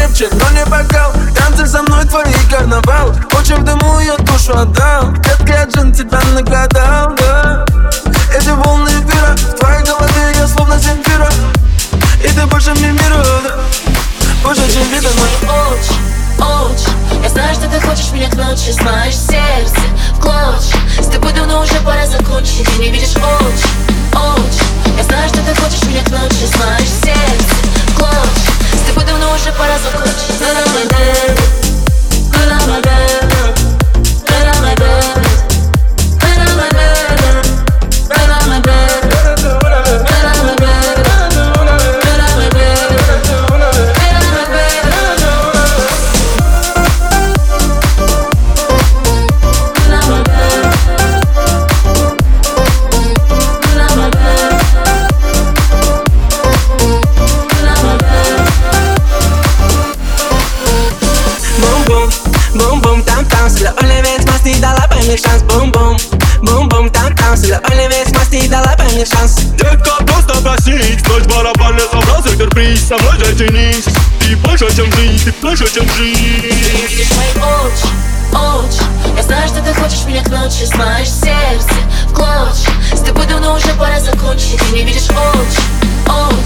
крепче, но не бокал. Танцы со мной, твои карнавал. Очень в дыму я душу отдал. Детка, джин тебя нагадал, да. Эти волны эфира в твоей голове, я словно Земфира. И ты больше мне мира, да. Больше, чем видно мой очень. Я знаю, что ты хочешь меня к ночи. Знаешь, сердце в клочья. С тобой давно уже пора закончить. Ты не видишь очень. Я знаю, что ты хочешь меня к ночи. Знаешь, сердце в клочья. С тобой давно уже пора закончить. Бум-бум, там-там, c'est le Olivier Masti dans la première chance. Бум-бум, бум-бум, там-там, c'est le Olivier Masti dans la première chance. Детка, просто проснись, ночь барабанный собрал сюрприз. Со мной затянись, ты больше, чем жизнь, ты больше, чем жизнь. Ты видишь мои очень. Я знаю, что ты хочешь меня к ночи. Знаешь, сердце в клочья. С тобой давно уже пора закончить. Ты не видишь очень.